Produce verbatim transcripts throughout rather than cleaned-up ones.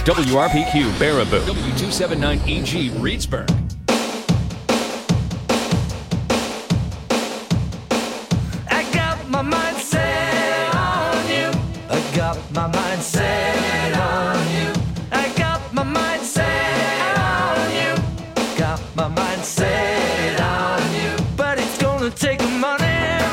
W R P Q Baraboo, W two seventy-nine E G Reedsburg. I got my mind set on you. I got my mind set on you. I got my mind set on you. Got my mind set on you. But it's gonna take money.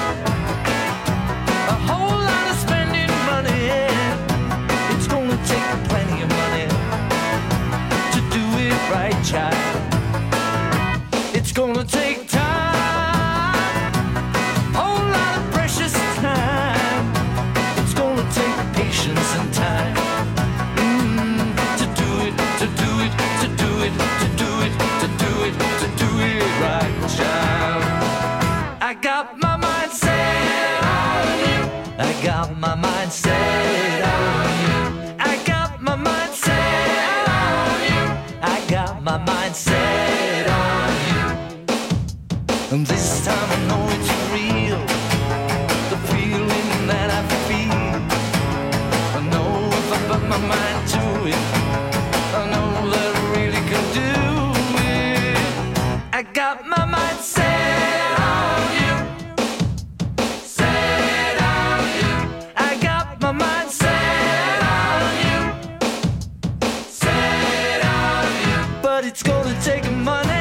A whole lot of spending money. It's gonna take plenty of money to do it right, child. It's gonna take time, whole lot of precious time. It's gonna take patience and time mm, to do it, to do it, to do it, to do it, to do it, to do it right, child. I got my mind set on you. I got my mind set on you. I got my mind set on you. I got my mind set on you. And this time I know it's real. The feeling that I feel. I know if I put my mind to it, I know that I really can do it. I got my mind set on you. Set on you. I got my mind set on you. Set on you. But it's gonna take money.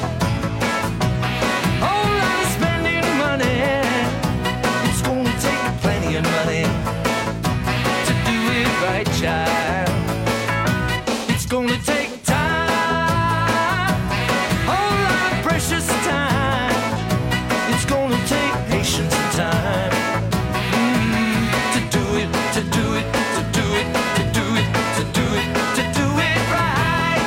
Whole lot of spending money. It's gonna take plenty of money to do it right, child. It's gonna take time, whole lot of precious time. It's gonna take patience and time mm, to do it, to do it, to do it, to do it, to do it, to do it right.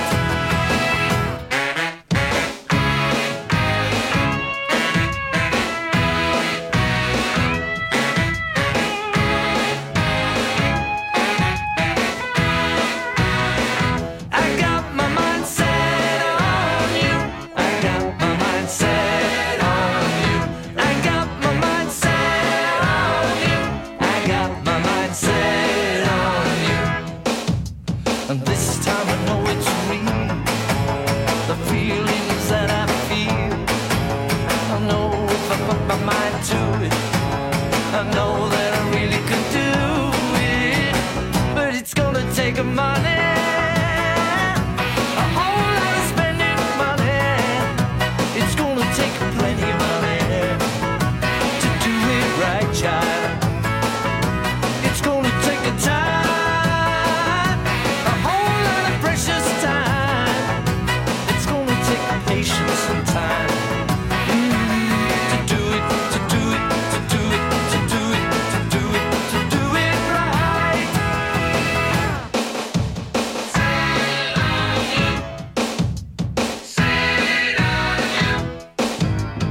I got my mind set on you. I got my mind set on you. I got my mind set on you. I got my mind set on you. And this time I know it's real. The feelings that I feel. I know if I put my mind to it, I know that I really can do it. But it's gonna take money. A whole lot of spending money. It's gonna take plenty of money to do it right, child. It's gonna take a time, a whole lot of precious time. It's gonna take patience and time mm, to do it, to do it, to do it, to do it, to do it, to do it right. Set on you. Set on you.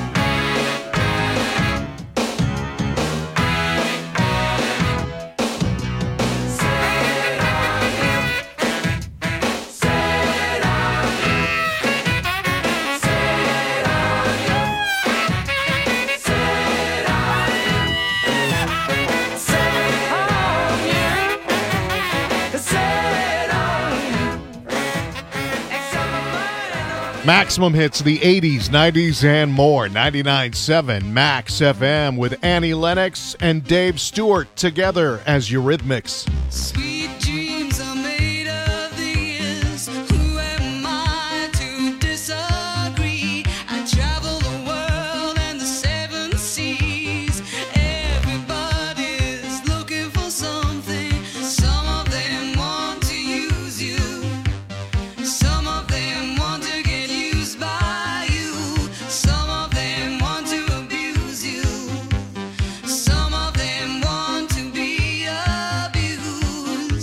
Set on you. Set on you. Set on you. Set on you. Set on you. Set on you. Examine. Maximum hits of the eighties, nineties, and more. ninety-nine point seven Max F M with Annie Lennox and Dave Stewart together as Eurythmics. Sweet dreams are made of these. Who am I to disagree? I travel the world and the seven seas. Everybody's looking for something. Some of them want to use you. Some of them want to get used by you. Some of them want to abuse you. Some of them want to be abused.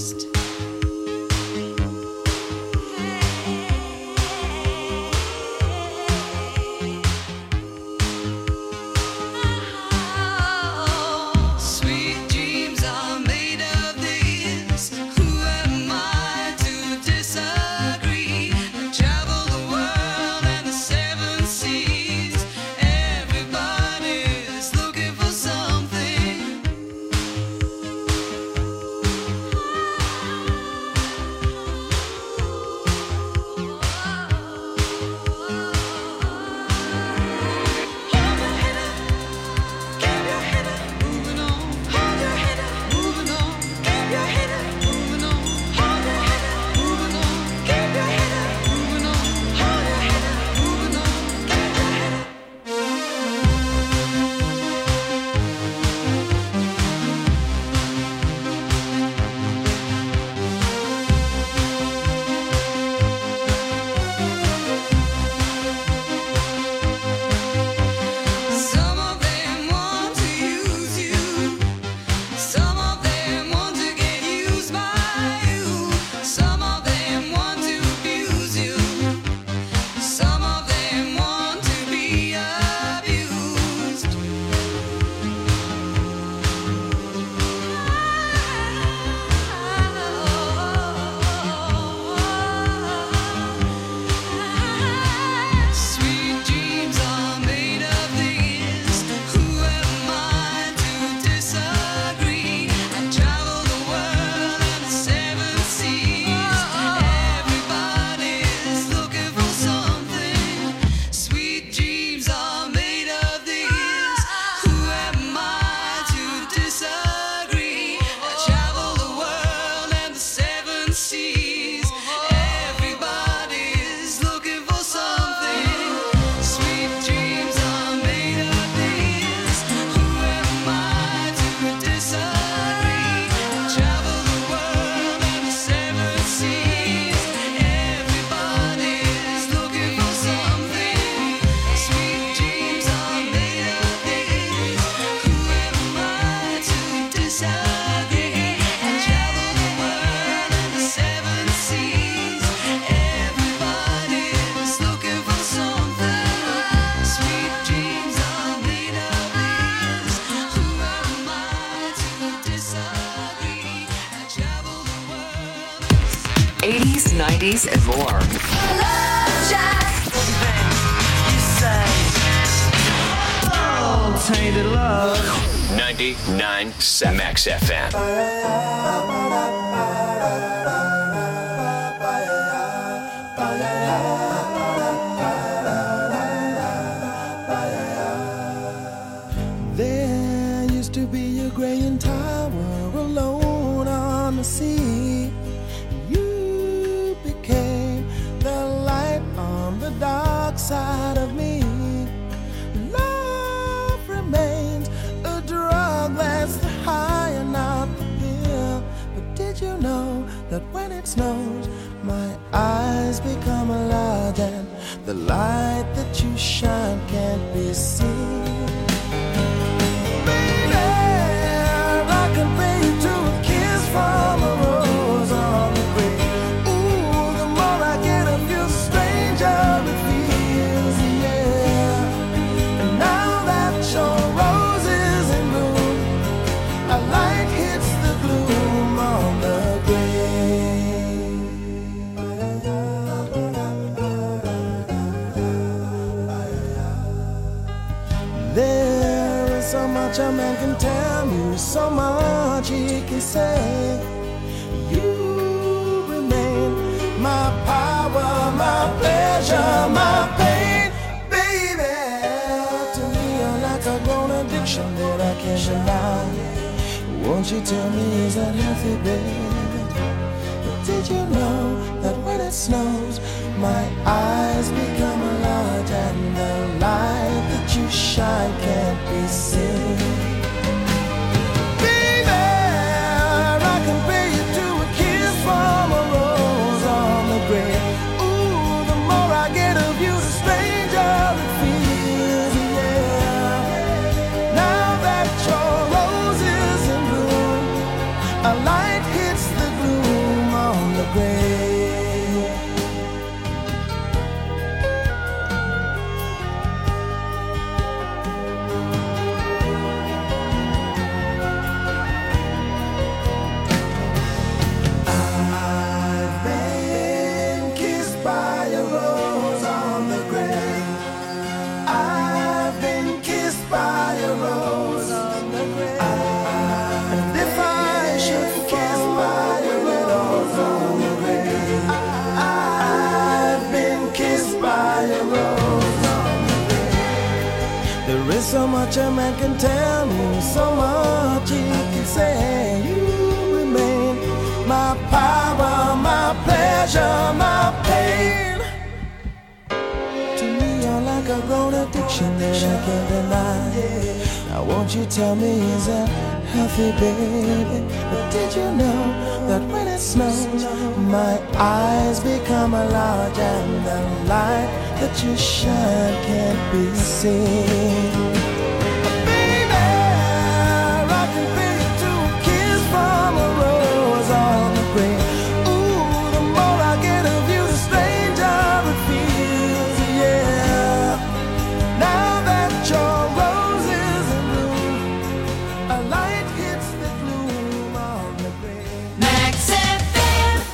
nineties, and more. Love Shack. You say, oh, tainted love. ninety-nine point seven Max F M. There used to be a graying tower alone on the sea. You became the light on the dark side of me. Love remains a drug that's the high and not the pill. But did you know that when it snows, my eyes become large and the light that you shine can't be seen? From a rose on the grave. Ooh, the more I get of you, stranger it feels, yeah. And now that your rose is in bloom, a light hits the gloom on the grave. There is so much a man can tell you, so much he can say. You remain my power, my pleasure, my pain, baby. To me, you're like a grown addiction that I can't deny. Won't you tell me, is that healthy, baby? But did you know that when it snows, my eyes become large and the light that you shine can't be seen? From a rose on the grave. Ooh, the more I get of you, the stranger it feels, yeah. Now that your rose is in bloom, a light hits the gloom on the grave. So much a man can tell me, so much he can say. You remain my power, my pleasure, my pain. To me, you're like a grown addiction that I can't deny. Now won't you tell me, is that healthy, baby? But did you know that when it snows, my eyes become large and the light that you shine can't be seen? From a rose on the grave. Ooh, the more I get of you, the stranger it feels, yeah. Now that your rose is in bloom, a light hits the gloom on the grave. Max F M.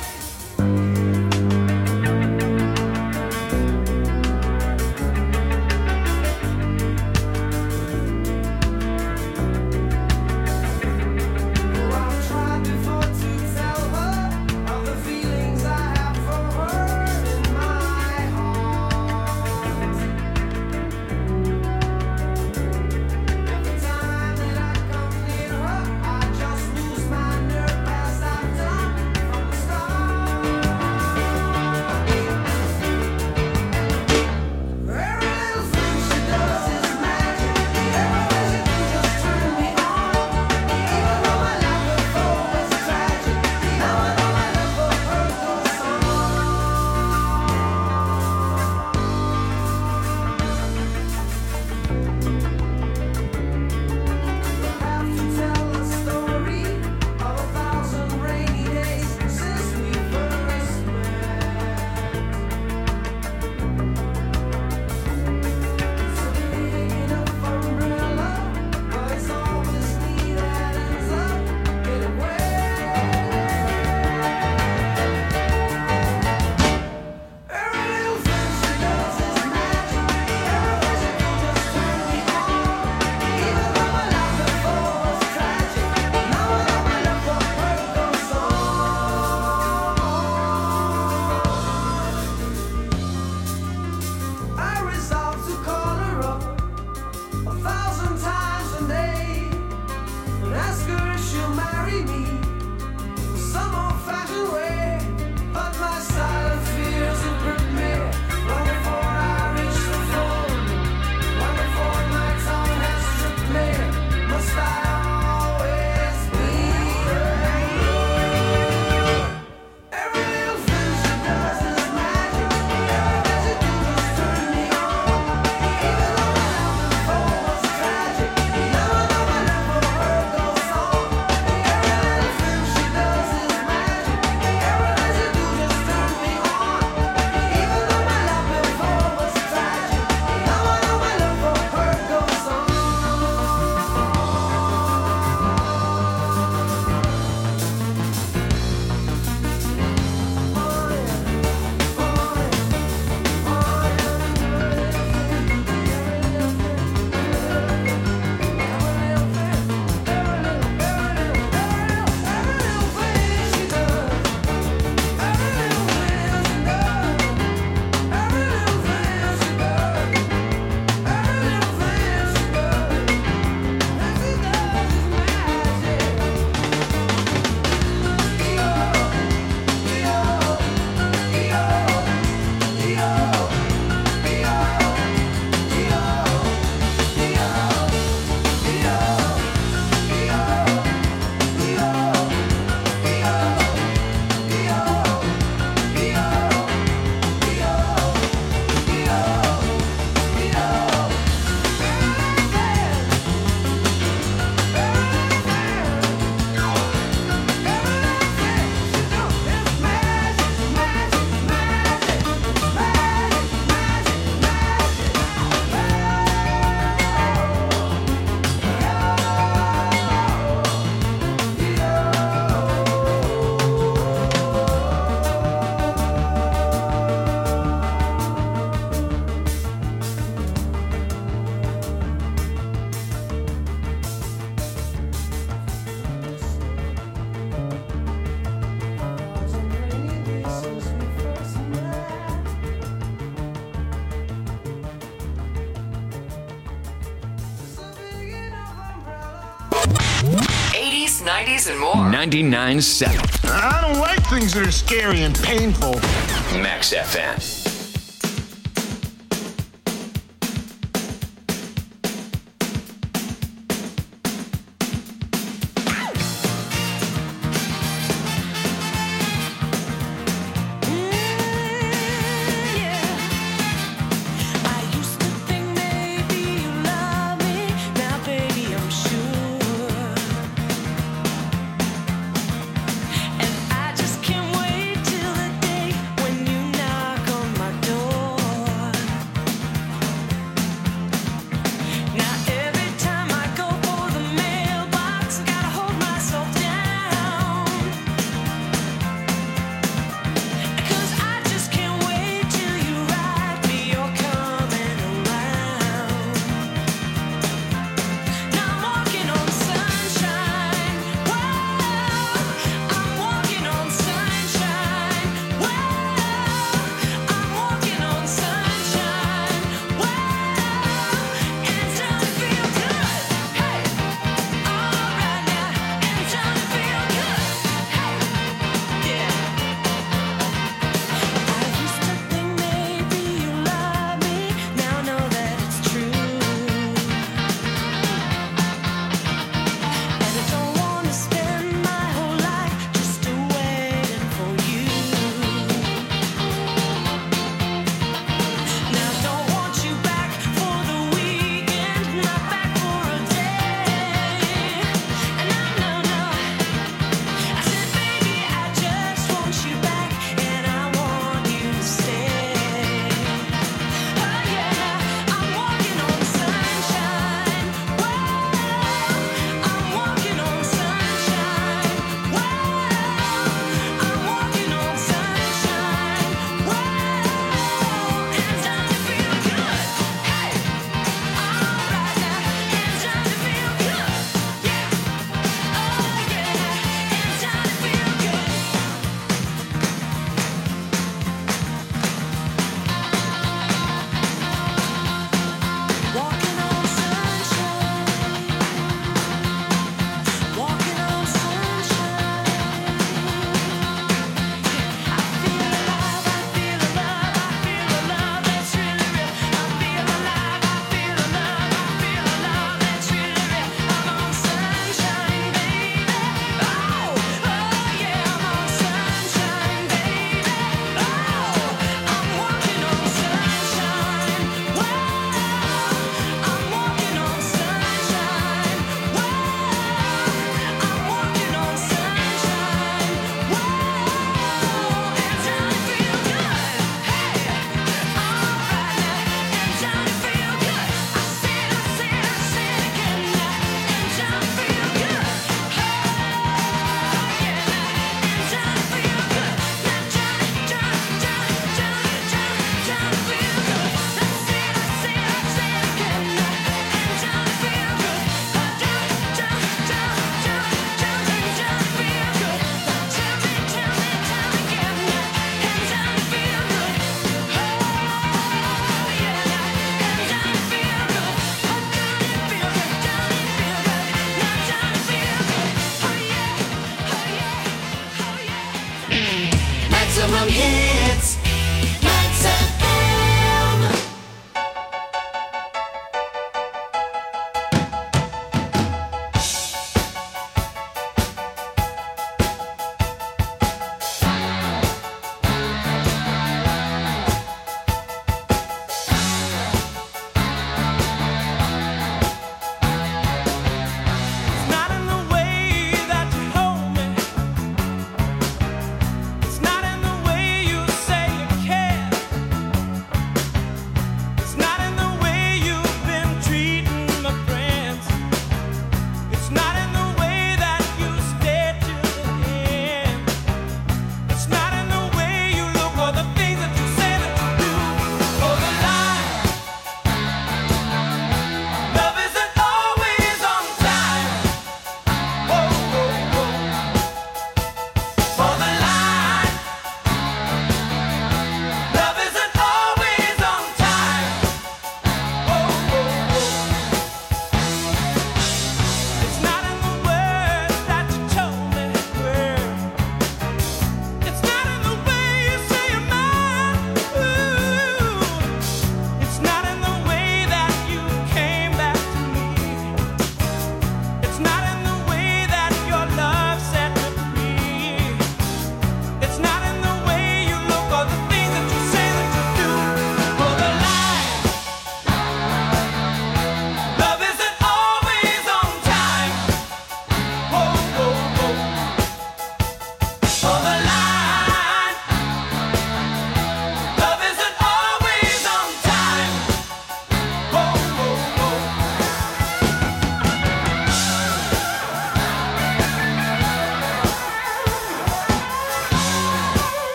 nineties, and more. ninety-nine point seven I don't like things that are scary and painful. Max F M. And I just can't wait till the day when you knock on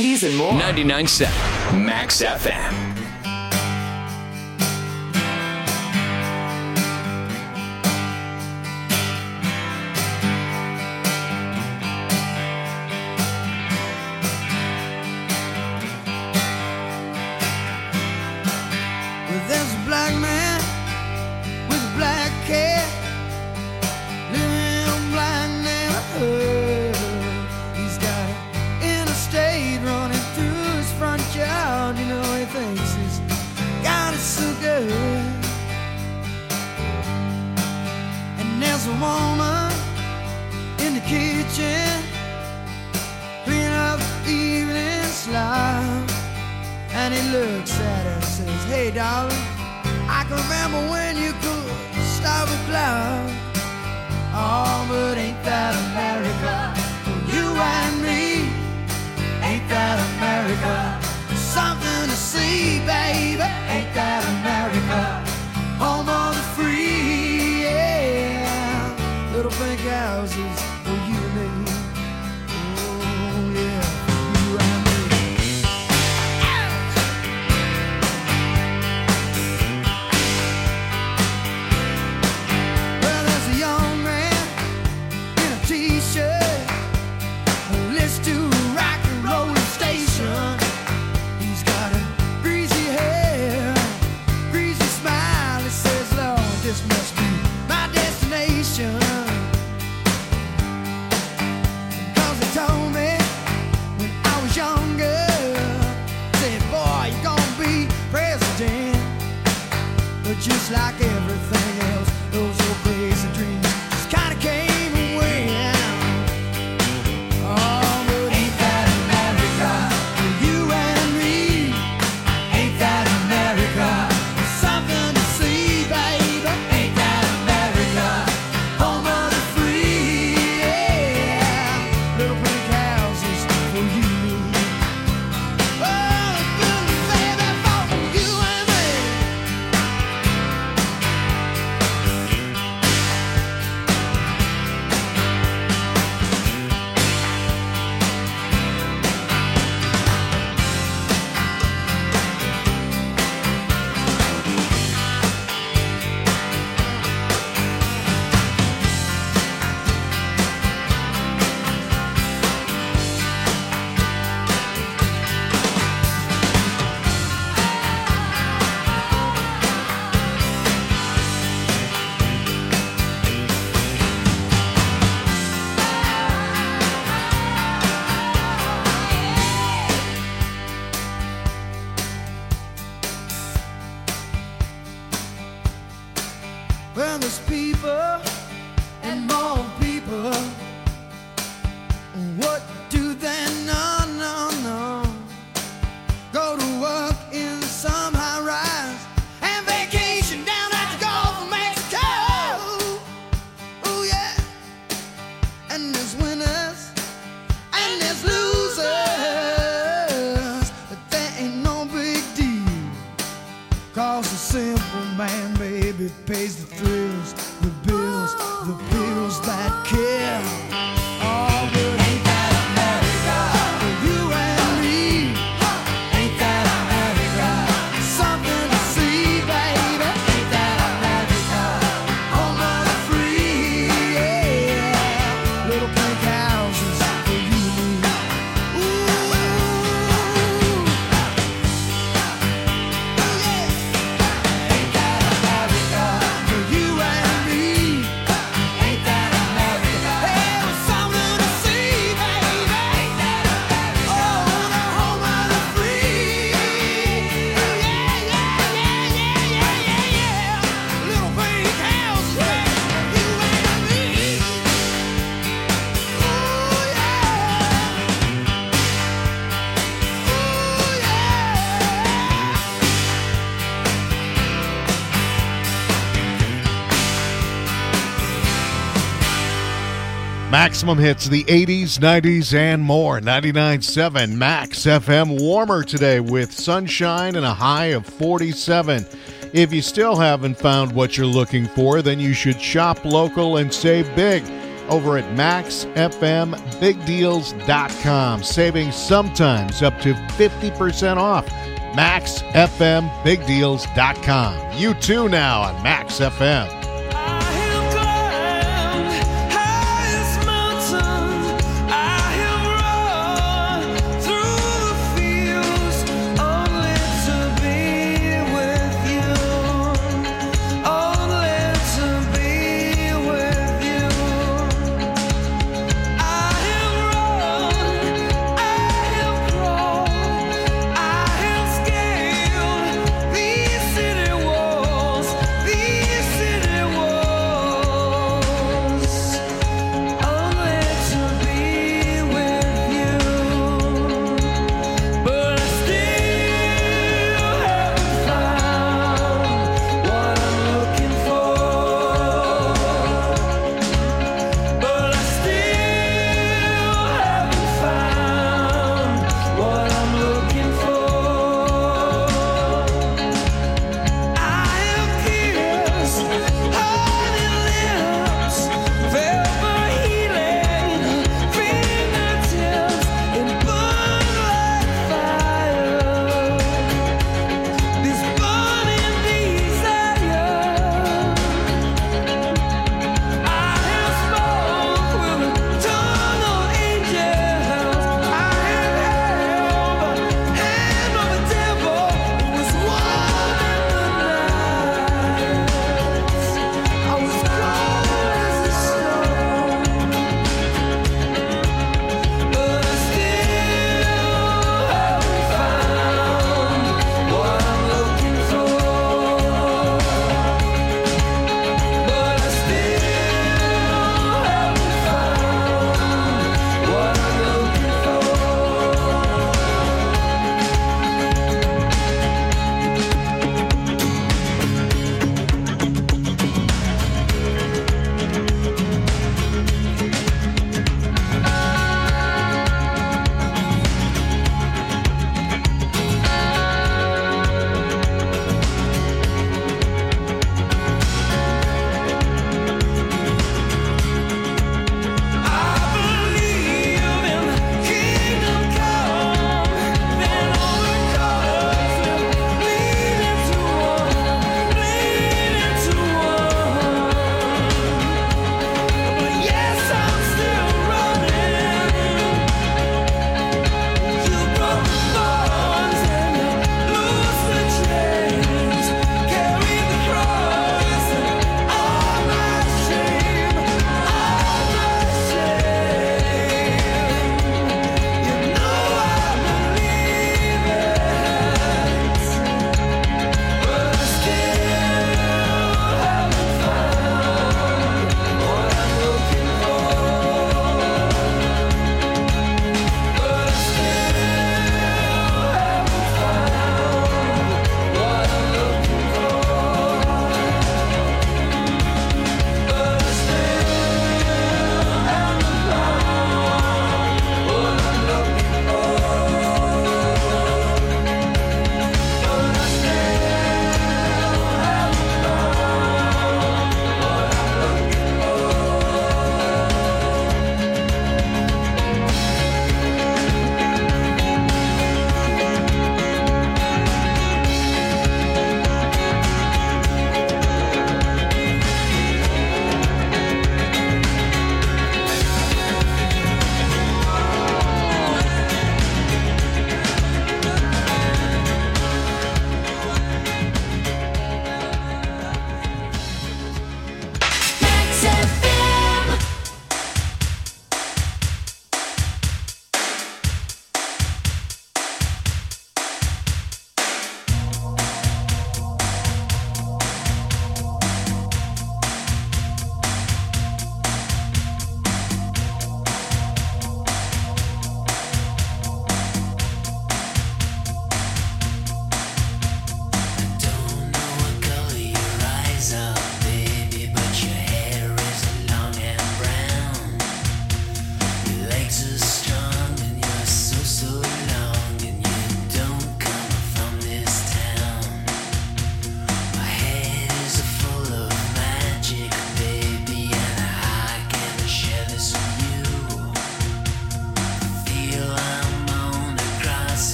nineties and more. ninety-nine point seven Max F M. Well, there's a black man with a black cat living in a black neighborhood. He's got an interstate running through his front yard. You know, he thinks he's got it so good. And there's a woman in the kitchen cleaning up the evening slime. And he looks at her and says, hey, darling, I can remember when you could stop a cloud. Oh, but ain't that America? For you and me, ain't that America? Something to see, baby, ain't that America? Home of the free, yeah. Little pink houses for you and me. Oh, yeah, for you and me. Well, there's a young man in a t-shirt who listens to a rock and roll station. He's got a greasy hair, greasy smile. He says, Lord, this must be my destination. Cause he told me when I was younger, said, boy, you're gonna be president. But just like everything else, those old crazy dreams just kinda came and went. Oh, but ain't that America? For you and me, ain't that America? Something to see, baby, ain't that America? Home of the free, yeah. Little pink houses for you. Oh, baby, for you and me. Well, there's people and more people. What do they know? No, no. Go to work in some high rise and vacation down at the Gulf of Mexico. Oh, yeah. And there's winners and there's losers. But that ain't no big deal. Cause the simple man, baby, pays the thrills, the bills, the bills that kill. Oh, but ain't that America? For you and me, ain't that America? Something to see, baby, ain't that America? Home of the free, yeah. Little pink houses for you and me. Ooh, ooh, yeah. Ain't that America? For you and me, ain't that America? Hey, it was something to see, baby, ain't that America? Oh, the home of the free, yeah, yeah, yeah, yeah, yeah, yeah, yeah. Little pink houses, baby, you and me. Ooh, yeah. Ooh, yeah. Maximum hits of the eighties, nineties, and more. ninety-nine point seven Max F M. Warmer today with sunshine and a high of forty-seven. If you still haven't found what you're looking for, then you should shop local and save big. over at max f m big deals dot com, saving sometimes up to fifty percent off. max f m big deals dot com. You too now on Max F M. These city walls, these city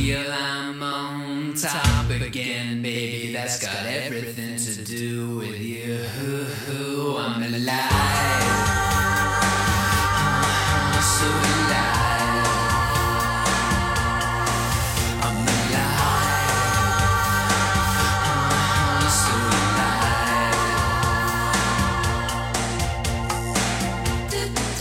feel I'm on top again, baby. That's got everything to do with you. I'm alive. I'm so alive. I'm alive. I'm so alive.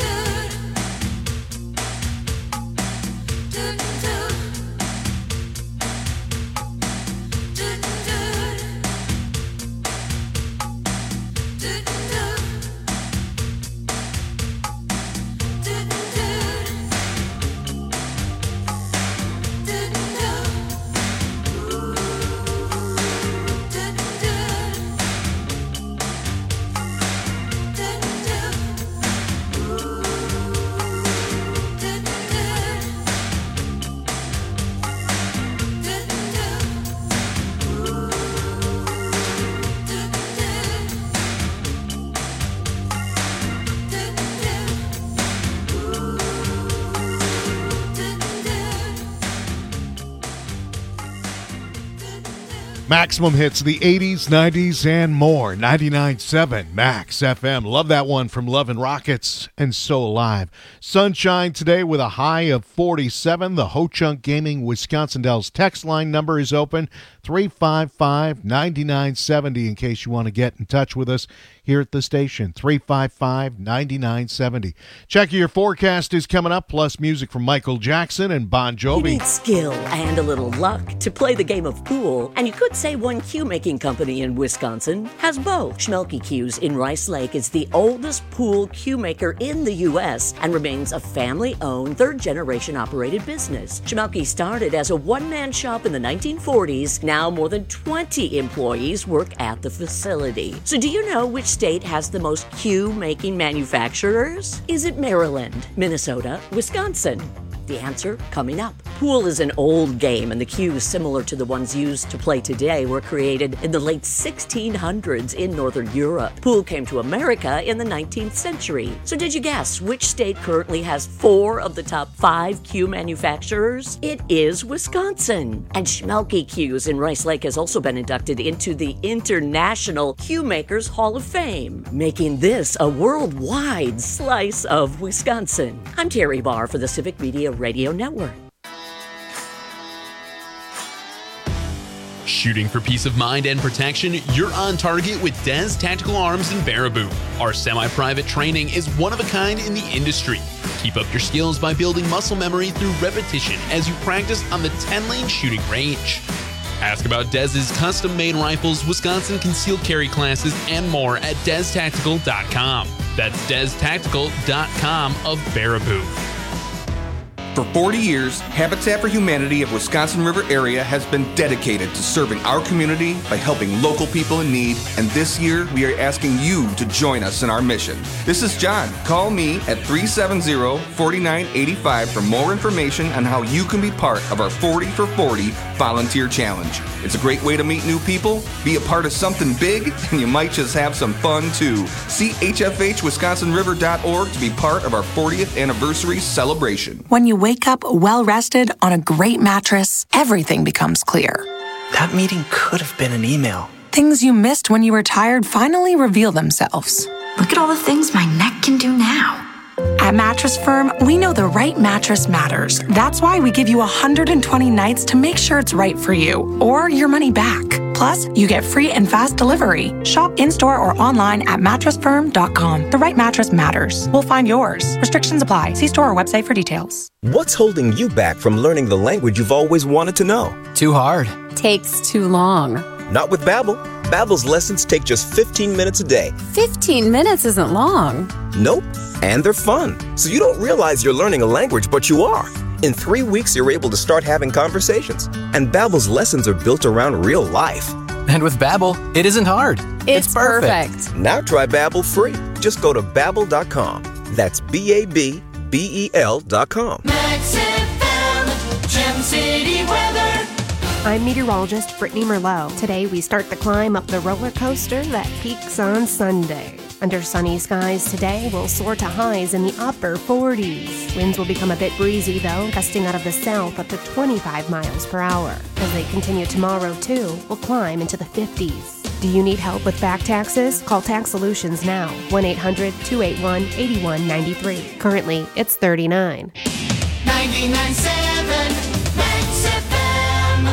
Maximum hits of the eighties, nineties, and more. ninety-nine point seven Max F M. Love that one from Love and Rockets and So Alive. Sunshine today with a high of forty-seven. The Ho-Chunk Gaming Wisconsin Dells text line number is open. three five five, nine nine seven zero in case you want to get in touch with us here at the station. three five five, nine nine seven zero. Check your forecast is coming up, plus music from Michael Jackson and Bon Jovi. You need skill and a little luck to play the game of pool, and you could say one cue-making company in Wisconsin has both. Schmelke Cues in Rice Lake is the oldest pool cue maker in the U S and remains a family-owned, third-generation operated business. Schmelke started as a one-man shop in the nineteen forties. Now more than twenty employees work at the facility. So do you know which state has the most cue-making manufacturers? Is it Maryland, Minnesota, Wisconsin? The answer coming up. Pool is an old game, and the cues similar to the ones used to play today were created in the late sixteen hundreds in Northern Europe. Pool came to America in the nineteenth century. So did you guess which state currently has four of the top five cue manufacturers? It is Wisconsin. And Schmelke Cues in Rice Lake has also been inducted into the International Cue Makers Hall of Fame, making this a worldwide slice of Wisconsin. I'm Terry Barr for the Civic Media Radio Network. Shooting for peace of mind and protection, you're on target with Des Tactical Arms in Baraboo. Our semi-private training is one of a kind in the industry. Keep up your skills by building muscle memory through repetition as you practice on the ten-lane shooting range. Ask about Dez's custom-made rifles, Wisconsin concealed carry classes, and more at des tactical dot com. That's des tactical dot com of Baraboo. For forty years, Habitat for Humanity of Wisconsin River area has been dedicated to serving our community by helping local people in need, and this year we are asking you to join us in our mission. This is John. Call me at three seven zero, four nine eight five for more information on how you can be part of our forty for forty volunteer challenge. It's a great way to meet new people, be a part of something big, and you might just have some fun too. See h f h wisconsin river dot org to be part of our fortieth anniversary celebration. When you wake up well-rested on a great mattress, everything becomes clear. That meeting could have been an email. Things you missed when you were tired finally reveal themselves. Look at all the things my neck can do now. At Mattress Firm, we know the right mattress matters. That's why we give you one hundred twenty nights to make sure it's right for you, or your money back. Plus, you get free and fast delivery. Shop in-store or online at mattress firm dot com. The right mattress matters. We'll find yours. Restrictions apply. See store or website for details. What's holding you back from learning the language you've always wanted to know? Too hard. Takes too long. Not with Babbel. Babbel's lessons take just fifteen minutes a day. fifteen minutes isn't long. Nope. And they're fun. So you don't realize you're learning a language, but you are. In three weeks, you're able to start having conversations. And Babbel's lessons are built around real life. And with Babbel, it isn't hard. It's, it's perfect. perfect. Now try Babbel free. Just go to babbel dot com. That's B A B B E L dot com. Max F M, Gem City weather. I'm meteorologist Brittany Merlot. Today we start the climb up the roller coaster that peaks on Sunday. Under sunny skies today, we'll soar to highs in the upper forties. Winds will become a bit breezy, though, gusting out of the south up to twenty-five miles per hour. As they continue tomorrow, too, we'll climb into the fifties. Do you need help with back taxes? Call Tax Solutions now. one eight hundred two eight one eight one nine three. Currently, it's thirty-nine. ninety-nine point seven Max F M.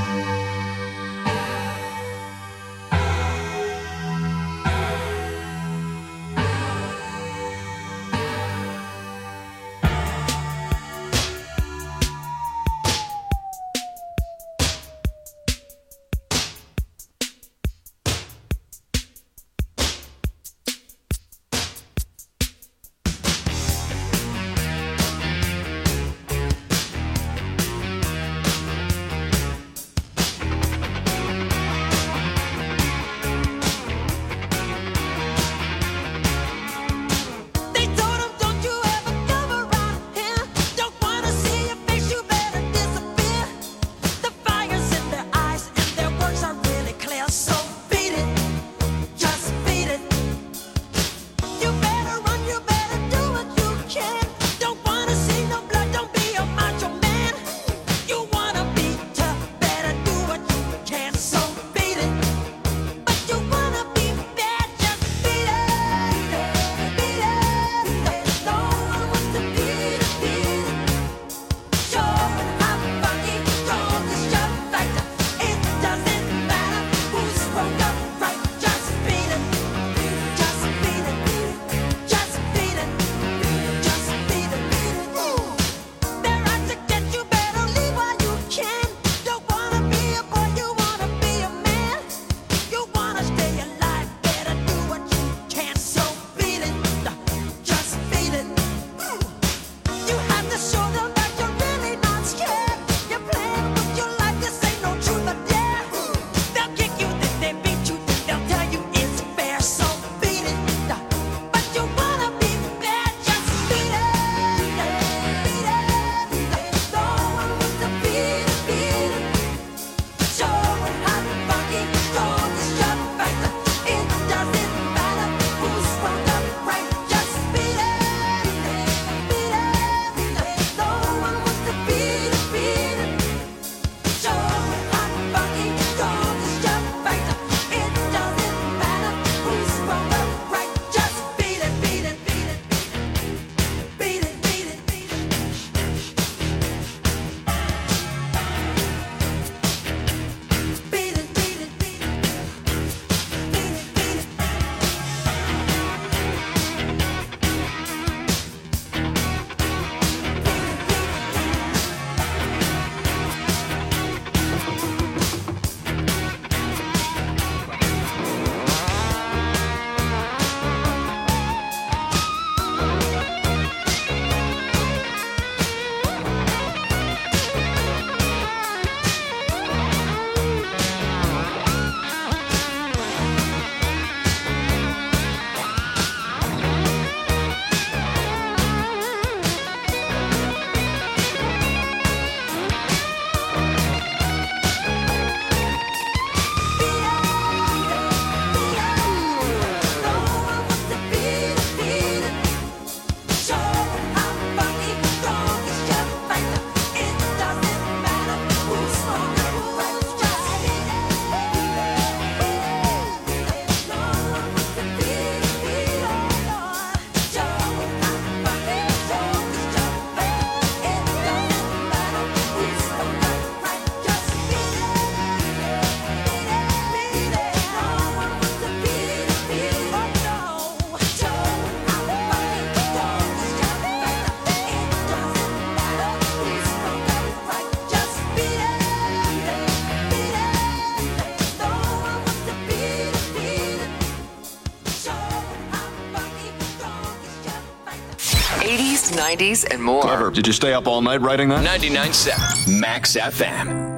eighties, nineties, and more. Clever. Did you stay up all night writing that? ninety-nine point seven Max F M.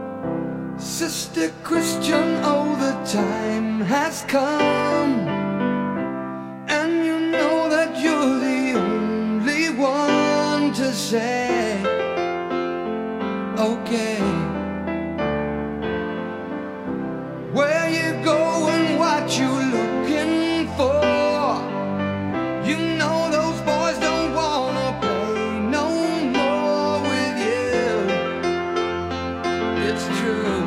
Sister Christian, oh, the time has come say, okay. Where you going, what you looking for? You know those boys don't wanna play no more with you. It's true.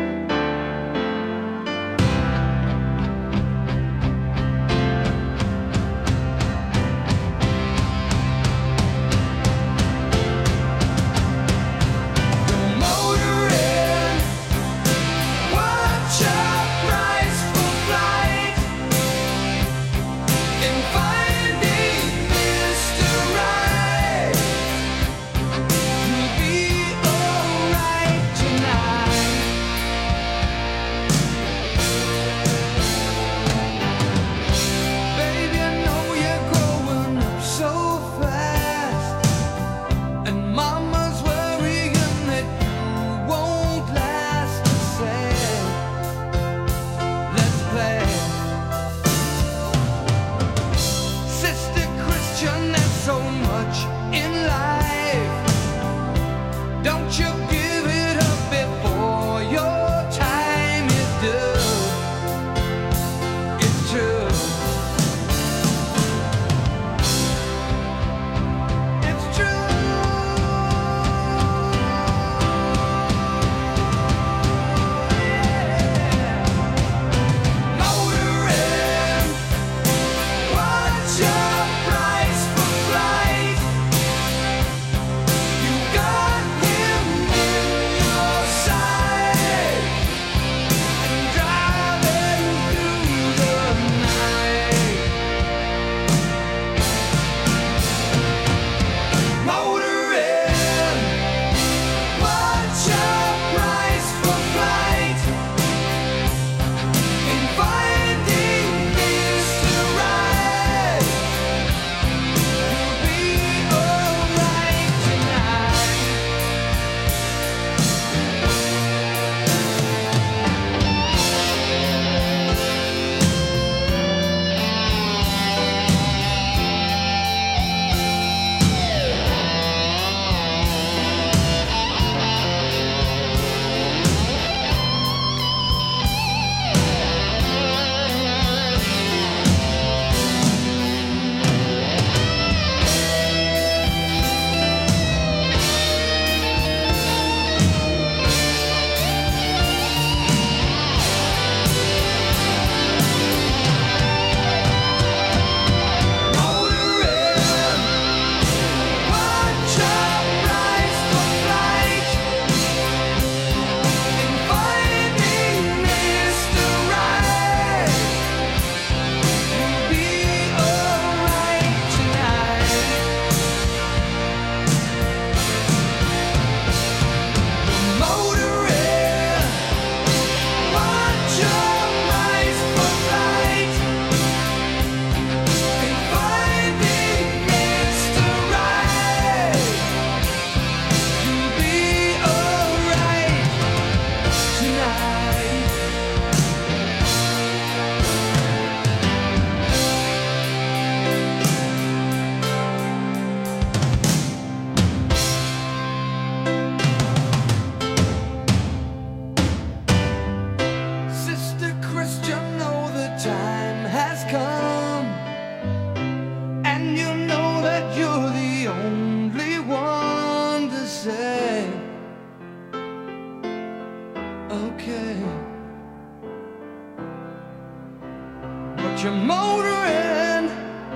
You're motoring,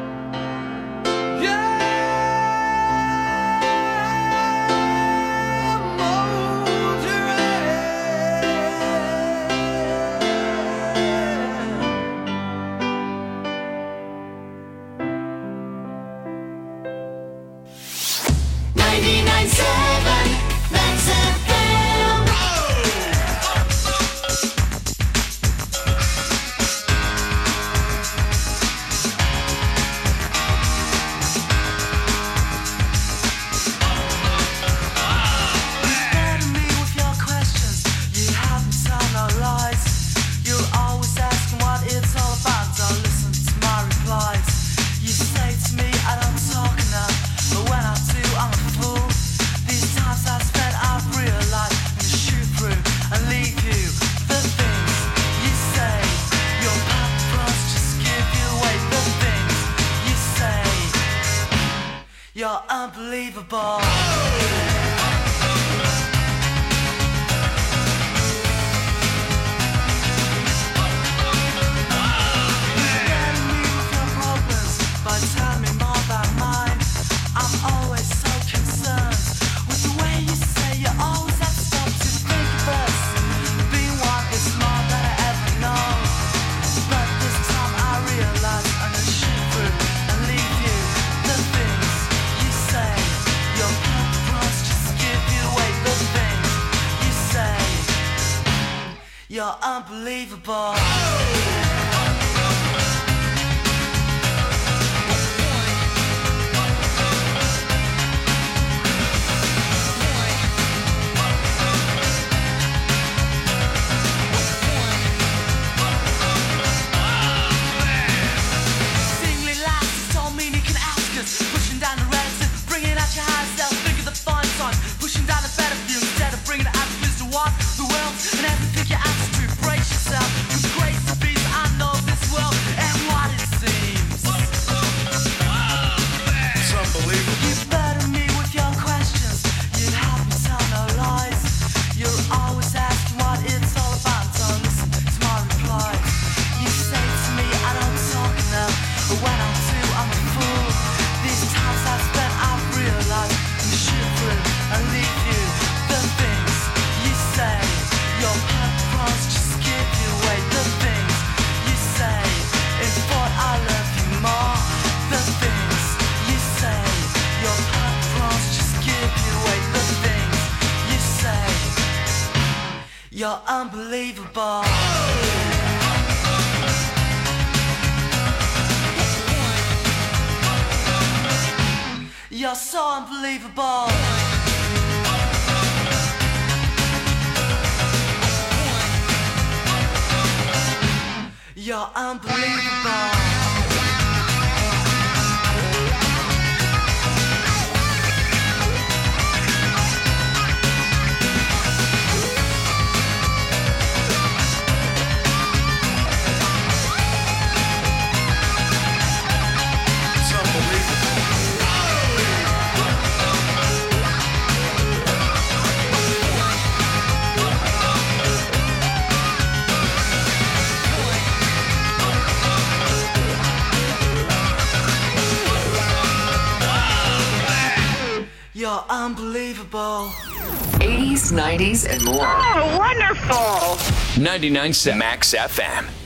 yeah, motoring. ninety-nine point seven Max F M. unbelievable. But tell me more about mine. I'm always so concerned with the way you say you always have stuff to think of us. Being one is more than I ever know. But this time I realize I'm gonna shoot through and leave you. The things you say, your purpose just give you away. The things you say, you're unbelievable. Pushing down the relative, bringing out your higher self. Think of the fun time, pushing down the better view instead of bringing it out to what the world and everything you have to brace yourself. With grace to be, I know this world and what it seems. It's unbelievable. You burden me with your questions. You help me tell no lies. You're always asking what it's all about. Don't listen to my replies. You say to me I don't talk enough, but when I do, I'm a fool. These times I've spent, I've realized you shoot through and leave you. The things you say, your purpose just give you away. The things you say, in thought I love you more. The things you say, your purpose just give you away. The things you say, you're unbelievable. You're so unbelievable. You're unbelievable. You're unbelievable. eighties, nineties, and more. Oh, wonderful. ninety-nine point seven Max F M.